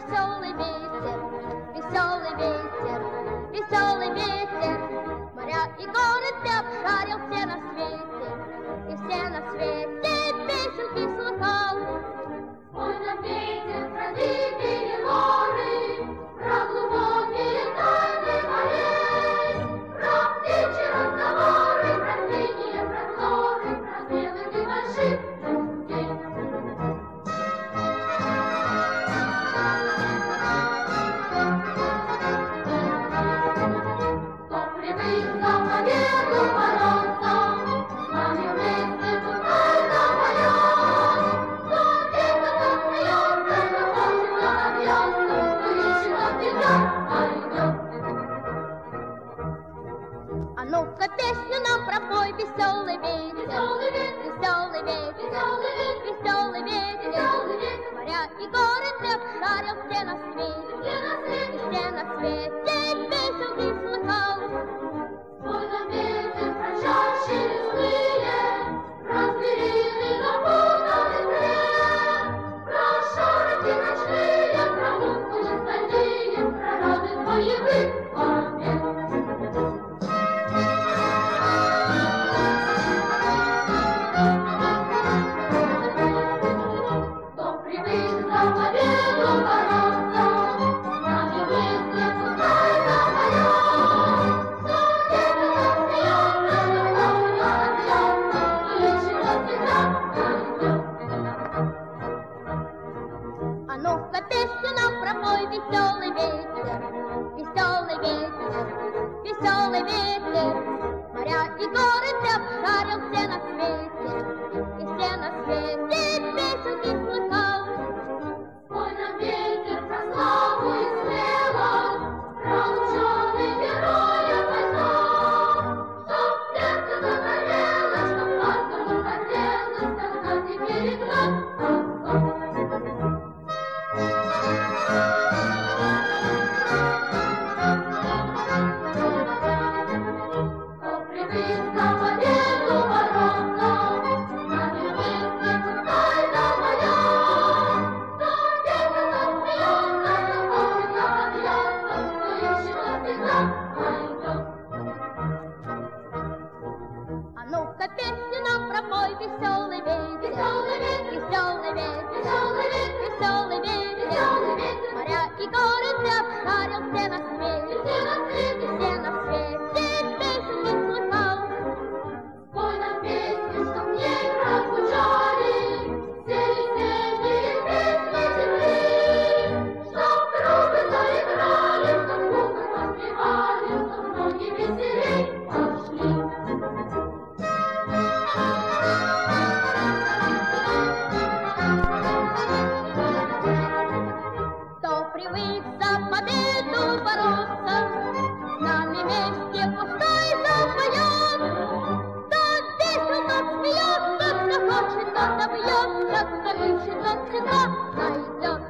веселый ветер, веселый ветер, веселый ветер. Моря и горы ты обшарил все на свете, и все на свете песенки слыхал. Ой, нам ветер про дикие горы, про глубокие тайны морей, про птичьи разговоры, про синие просторы, про белых и больших людей. Кто привык за победу бороться, с нами вместе пускай запоет. Кто песню засмеется, кто хочет, кто набьется, кто ищет, тот всегда найдет. А ну-ка песню нам пропой, веселый ветер, Веселый ветер, веселый ветер, веселый ветер, веселый ветер. веселый ветер, Моря и горы ты обшарил все на свете, все на свете. и все на свете песенки слыхал. Ой, нам ветер про чащи лесные, про звериный запутанный след, про шорохи ночные, про мускулы стальные, про радость боевых побед. Кто привык за победу бороться, с нами вместе пускай запоет. Кто где-то засмеется, кто набьется, кто ищет, тот всегда найдет. А ну-ка песню нам пропой, веселый ветер, веселый ветер, веселый ветер. Моря и горы ты обшарил все на свете, и все на свете песенки слыхал. Ой, нам ветер про славу и смелость, про ученых героев войска. Чтоб сердце загорелось, чтоб каждому хотелось догнать и перегнать врага. Кто привык за победу бороться, с нами вместе пускай запоет. Кто где-то засмеется, кто хочет, кто набьется, кто ищет, тот всегда найдет. А ну-ка песню нам пропой, веселый ветер, Веселый ветер, веселый ветер, веселый ветер, веселый ветер. веселый ветер, Моря и горы ты обшарил все на свете, все на свете. и все на свете песенки слыхал. Спой нам песню, чтоб в ней прозвучали все весенние песни земли, чтоб трубы заиграли, чтоб губы подпевали, чтоб ноги веселей пошли. Кто привык за победу бороться, с нами вместе пускай запоет. Кто весел, тот смеется, кто хочет, тот добьется, кто ищет, тот всегда найдет.